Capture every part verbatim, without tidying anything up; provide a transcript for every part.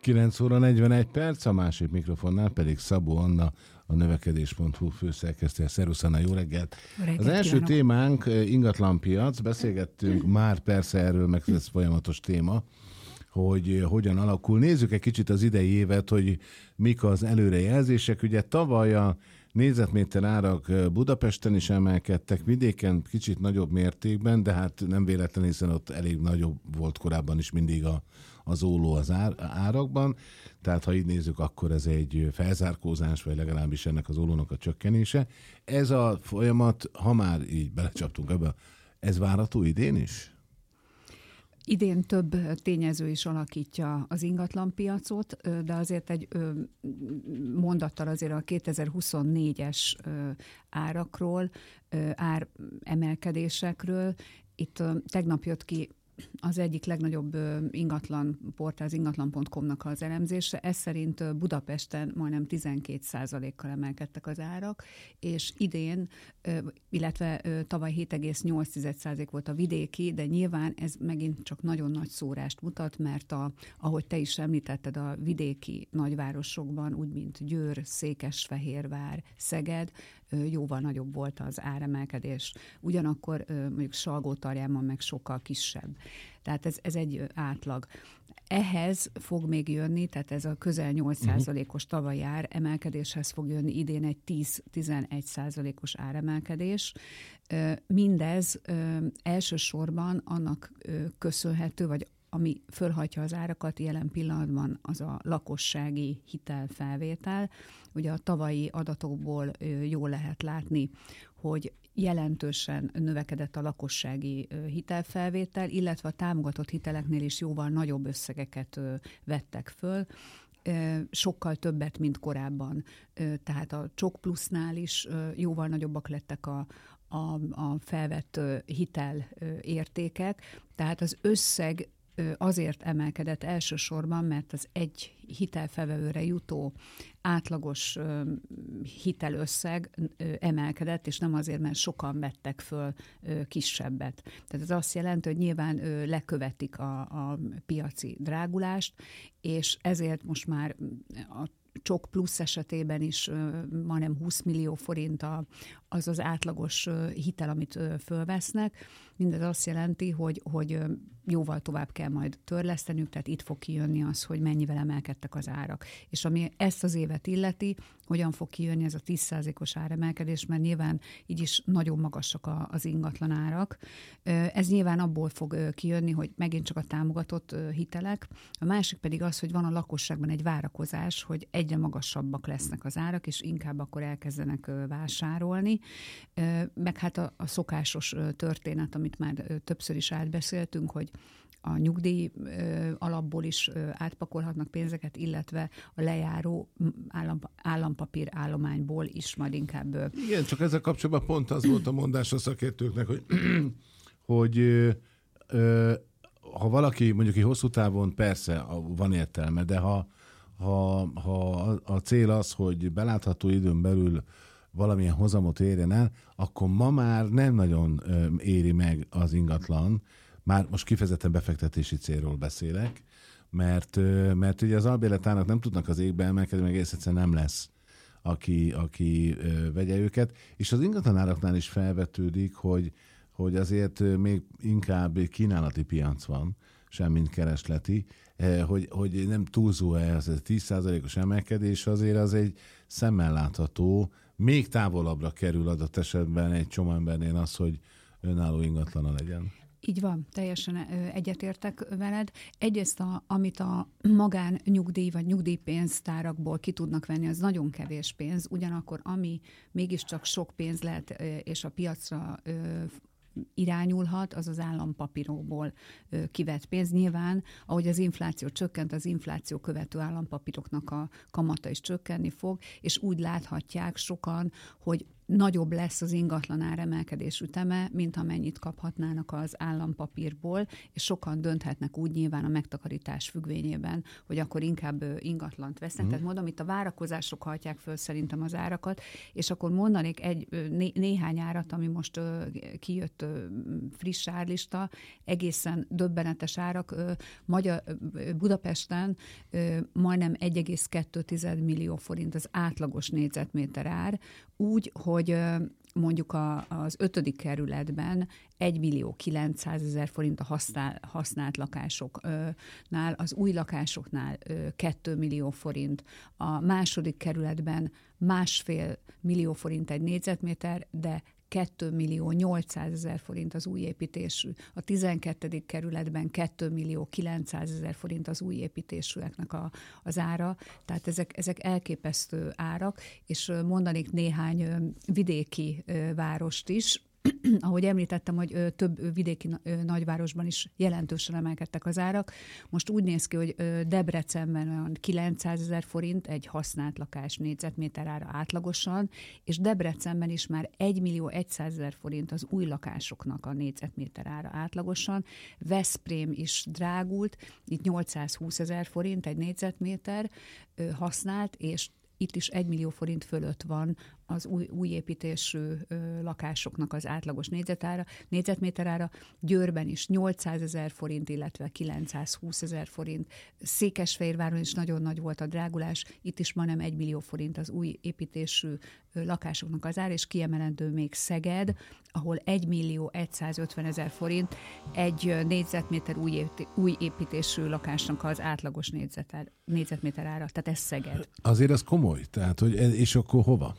kilenc óra negyvenegy perc, a másik mikrofonnál pedig Szabó Anna, a növekedés pont hu főszerkesztője. Szervusz Anna, jó reggelt! Jó reggelt Az első kívánok. témánk ingatlanpiac, beszélgettünk már persze erről, meg ez folyamatos téma, hogy hogyan alakul. Nézzük egy kicsit az idei évet, hogy mik az előrejelzések. Ugye tavaly a négyzetméter árak Budapesten is emelkedtek, vidéken kicsit nagyobb mértékben, de hát nem véletlen, hiszen ott elég nagyobb volt korábban is mindig a, az óló az ár, árakban. Tehát ha így nézzük, akkor ez egy felzárkózás, vagy legalábbis ennek az ólónak a csökkenése. Ez a folyamat, ha már így belecsaptunk ebbe, ez várható idén is? Idén több tényező is alakítja az ingatlanpiacot, de azért egy mondattal azért a kétezer-huszonnégyes árakról, áremelkedésekről. Itt tegnap jött ki az egyik legnagyobb ingatlan portál, az ingatlan pont com-nak az elemzése. Ez szerint Budapesten majdnem tizenkét százalékkal emelkedtek az árak, és idén, illetve tavaly hét egész nyolc százalék volt a vidéki, de nyilván ez megint csak nagyon nagy szórást mutat, mert a, ahogy te is említetted, a vidéki nagyvárosokban, úgy mint Győr, Székesfehérvár, Szeged, jóval nagyobb volt az áremelkedés. Ugyanakkor mondjuk Salgótarjánban meg sokkal kisebb. Tehát ez, ez egy átlag. Ehhez fog még jönni, tehát ez a közel nyolc százalékos tavalyi ár emelkedéshez fog jönni idén egy tíz-tizenegy százalékos áremelkedés. Mindez elsősorban annak köszönhető, vagy ami fölhajtja az árakat jelen pillanatban, az a lakossági hitelfelvétel. Ugye a tavalyi adatokból jól lehet látni, hogy jelentősen növekedett a lakossági hitelfelvétel, illetve a támogatott hiteleknél is jóval nagyobb összegeket vettek föl, sokkal többet, mint korábban. Tehát a Csok Plusznál is jóval nagyobbak lettek a, a, a felvett hitel értékek, tehát az összeg azért emelkedett elsősorban, mert az egy hitelfelvevőre jutó átlagos hitelösszeg emelkedett, és nem azért, mert sokan vettek föl kisebbet. Tehát ez azt jelenti, hogy nyilván lekövetik a, a piaci drágulást, és ezért most már a Csok Plusz esetében is majdnem húsz millió forint az az átlagos hitel, amit fölvesznek. Mindez azt jelenti, hogy, hogy jóval tovább kell majd törlesztenünk, tehát itt fog kijönni az, hogy mennyivel emelkedtek az árak. És ami ezt az évet illeti, hogyan fog kijönni ez a tíz százalékos áremelkedés, mert nyilván így is nagyon magasak az ingatlan árak. Ez nyilván abból fog kijönni, hogy megint csak a támogatott hitelek. A másik pedig az, hogy van a lakosságban egy várakozás, hogy egyre magasabbak lesznek az árak, és inkább akkor elkezdenek vásárolni. Meg hát a, a szokásos történet, amit már többször is átbeszéltünk, hogy a nyugdíj alapból is átpakolhatnak pénzeket, illetve a lejáró állam, állampapír állományból is majd inkább... Igen, csak ezzel kapcsolatban pont az volt a mondás a szakértőknek, hogy, hogy ha valaki mondjuk egy hosszú távon persze van értelme, de ha, ha, ha a cél az, hogy belátható időn belül valamilyen hozamot érjen el, akkor ma már nem nagyon éri meg az ingatlan. Már most kifejezetten befektetési célról beszélek, mert, mert ugye az albérletárak nem tudnak az égbe emelkedni, meg egész egyszerűen nem lesz, aki, aki vegye őket. És az ingatlanáraknál is felvetődik, hogy, hogy azért még inkább kínálati piac van, semmint keresleti, hogy, hogy nem túlzó-e az a tíz százalékos emelkedés, azért az egy szemmel látható, még távolabbra kerül adott esetben egy csomó embernél az, hogy önálló ingatlana legyen. Így van, teljesen egyetértek veled. Egyrészt, a, amit a magán nyugdíj vagy nyugdíjpénztárakból ki tudnak venni, az nagyon kevés pénz, ugyanakkor ami mégiscsak sok pénz lehet, és a piacra irányulhat, az az állampapírokból kivett pénz. Nyilván, ahogy az infláció csökkent, az infláció követő állampapíroknak a kamata is csökkenni fog, és úgy láthatják sokan, hogy nagyobb lesz az ingatlan áremelkedés üteme, mint amennyit kaphatnának az állampapírból, és sokan dönthetnek úgy nyilván a megtakarítás függvényében, hogy akkor inkább ingatlant vesznek. Mm. Tehát mondom, itt a várakozások hajtják föl szerintem az árakat, és akkor mondanék egy né- néhány árat, ami most ö, kijött ö, friss árlista, egészen döbbenetes árak. Ö, Magyar, ö, Budapesten ö, majdnem egy egész kettő millió forint az átlagos négyzetméter ár, úgy, hogy mondjuk a, az ötödik kerületben egy millió kilencszázezer forint a használ, használt lakásoknál, az új lakásoknál két millió forint, a második kerületben másfél millió forint egy négyzetméter, de két millió nyolcszázezer forint az új építésű. A tizenkettedik kerületben két millió kilencszázezer forint az új építésűeknek a, az ára. Tehát ezek, ezek elképesztő árak, és mondanék néhány vidéki várost is. Ahogy említettem, hogy több vidéki nagyvárosban is jelentősen emelkedtek az árak. Most úgy néz ki, hogy Debrecenben olyan kilencszázezer forint egy használt lakás négyzetméter ára átlagosan, és Debrecenben is már egy millió százezer forint az új lakásoknak a négyzetméter ára átlagosan. Veszprém is drágult, itt nyolcszázhúszezer forint egy négyzetméter használt, és itt is egy millió forint fölött van az új, új építésű ö, lakásoknak az átlagos négyzetára, négyzetméterára. Győrben is nyolcszázezer forint, illetve kilencszázhúszezer forint. Székesfehérváron is nagyon nagy volt a drágulás, itt is majdnem egy millió forint az új építésű ö, lakásoknak az ára, és kiemelendő még Szeged, ahol egy millió százötvenezer forint egy négyzetméter új, épít, új építésű lakásnak az átlagos négyzetár, négyzetméter ára. Tehát ez Szeged. Azért az komoly, tehát, hogy és akkor hova?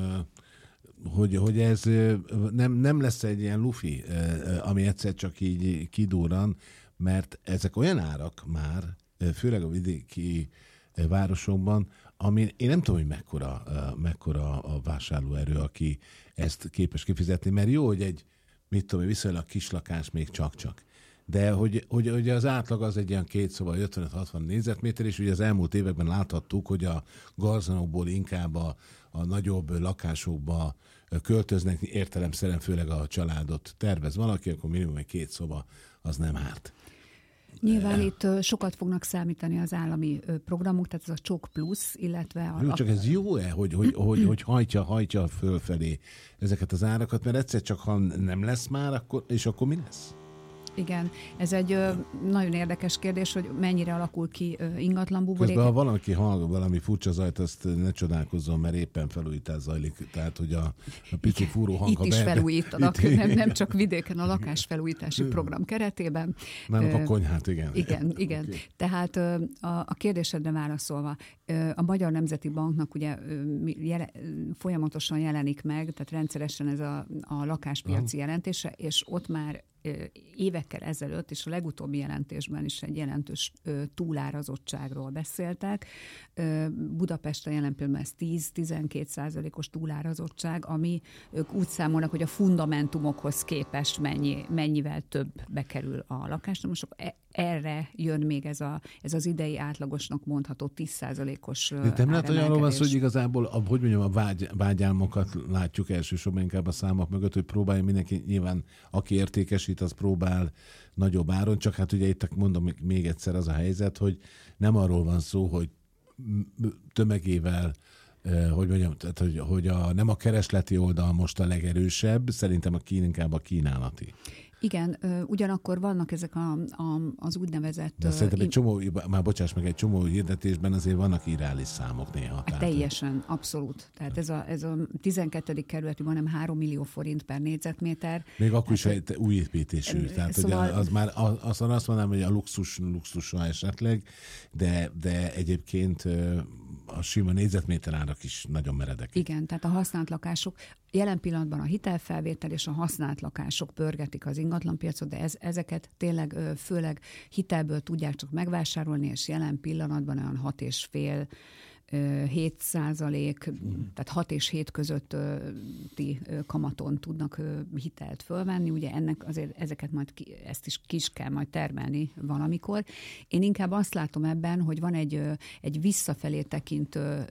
Hogy, hogy ez nem, nem lesz egy ilyen lufi, ami egyszer csak így kidurran, mert ezek olyan árak már, főleg a vidéki városokban, ami én nem tudom, hogy mekkora, mekkora a vásárlóerő, aki ezt képes kifizetni, mert jó, hogy egy, mit tudom, viszonylag kis lakás még csak-csak. De hogy, hogy, hogy az átlag az egy ilyen két szoba ötvenöt-hatvan négyzetméter, és ugye az elmúlt években láthattuk, hogy a garzonokból inkább a, a nagyobb lakásokba költöznek, értelemszerűen főleg a családot tervez valaki, akkor minimum egy két szoba, az nem árt. Nyilván e... itt sokat fognak számítani az állami programok, tehát ez a Csok Plusz, illetve a... Jó, csak ez jó-e, hogy, hogy, hogy, hogy hajtja, hajtja fölfelé ezeket az árakat, mert egyszer csak, ha nem lesz már, akkor, és akkor mi lesz? Igen, ez egy ö, nagyon érdekes kérdés, hogy mennyire alakul ki ö, ingatlan buborék. Közben, ha valaki hallgat valami furcsa zajt, azt ne csodálkozzon, mert éppen felújítás zajlik. Tehát, hogy a, a pici fúró hang... Itt is be... felújítanak, itt... nem, nem csak vidéken, a lakásfelújítási program keretében. Nálunk a konyhát, igen. Igen, igen. Okay. Tehát ö, a, a kérdésedre válaszolva, ö, a Magyar Nemzeti Banknak ugye ö, jele, folyamatosan jelenik meg, tehát rendszeresen ez a, a lakáspiaci Aha. jelentése, és ott már évekkel ezelőtt, és a legutóbbi jelentésben is egy jelentős túlárazottságról beszéltek. Budapesten jelen pillanatban ez tíz-tizenkét százalékos túlárazottság, ami ők úgy számolnak, hogy a fundamentumokhoz képest mennyi, mennyivel több bekerül a lakásra. Most erre jön még ez, a, ez az idei átlagosnak mondható tíz százalékos áremelkedés. De nem lehet, hogy arról van szó, hogy igazából, a, hogy mondjam, a vágy, vágyálmokat látjuk elsősorban inkább a számok mögött, hogy próbálja mindenki, nyilván aki értékesít, az próbál nagyobb áron, csak hát ugye itt mondom még egyszer az a helyzet, hogy nem arról van szó, hogy tömegével, hogy mondjam, tehát, hogy, hogy a, nem a keresleti oldal most a legerősebb, szerintem a kín, inkább a kínálati. Igen, ugyanakkor vannak ezek a, a, az úgynevezett... De szerintem egy csomó, már bocsáss meg, egy csomó hirdetésben azért vannak irreális számok néha. Hát teljesen, abszolút. Tehát ez a, ez a tizenkettedik kerületi majdnem három millió forint per négyzetméter. Még akkor is egy új építésű. Tehát szóval... ugye az már, az, azt mondanám, hogy a luxus, luxusra esetleg, de, de egyébként a sima négyzetméter árak is nagyon meredek. Igen, tehát a használt lakások, jelen pillanatban a hitelfelvétel és a használt lakások pörgetik az ingatlanpiacot, de ez, ezeket tényleg főleg hitelből tudják csak megvásárolni, és jelen pillanatban olyan hat és fél hét százalék, mm. tehát hat és hét közötti kamaton tudnak hitelt fölvenni, ugye ennek azért ezeket majd ki, ezt is kis kell majd termelni valamikor. Én inkább azt látom ebben, hogy van egy, egy visszafelé tekintő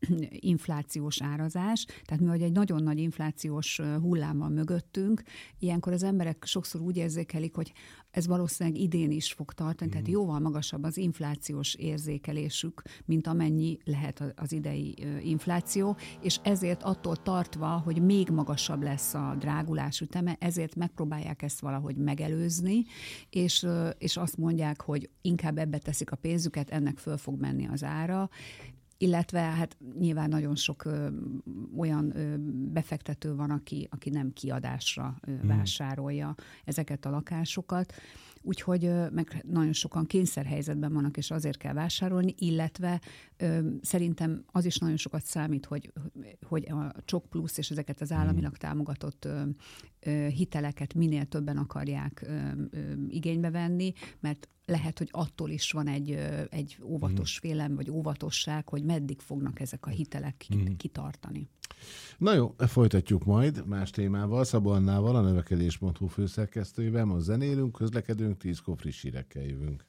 inflációs árazás, tehát mivel egy nagyon nagy inflációs hullám van mögöttünk, ilyenkor az emberek sokszor úgy érzékelik, hogy ez valószínűleg idén is fog tartani, mm. tehát jóval magasabb az inflációs érzékelésük, mint amennyi lehet az idei infláció, és ezért attól tartva, hogy még magasabb lesz a drágulás üteme, ezért megpróbálják ezt valahogy megelőzni, és, és azt mondják, hogy inkább ebbe teszik a pénzüket, ennek föl fog menni az ára, illetve hát nyilván nagyon sok ö, olyan ö, befektető van, aki, aki nem kiadásra ö, hmm. vásárolja ezeket a lakásokat, úgyhogy ö, meg nagyon sokan kényszerhelyzetben vannak, és azért kell vásárolni, illetve ö, szerintem az is nagyon sokat számít, hogy, hogy a Csok Plusz és ezeket az államilag támogatott ö, ö, hiteleket minél többen akarják ö, ö, igénybe venni, mert lehet, hogy attól is van egy, egy óvatos félelem, vagy óvatosság, hogy meddig fognak ezek a hitelek mm. kitartani. Na jó, folytatjuk majd más témával, Szabó Annával, a növekedés pont hu főszerkesztőjével. Most zenélünk, közlekedünk, tízkor friss hírekkel jövünk.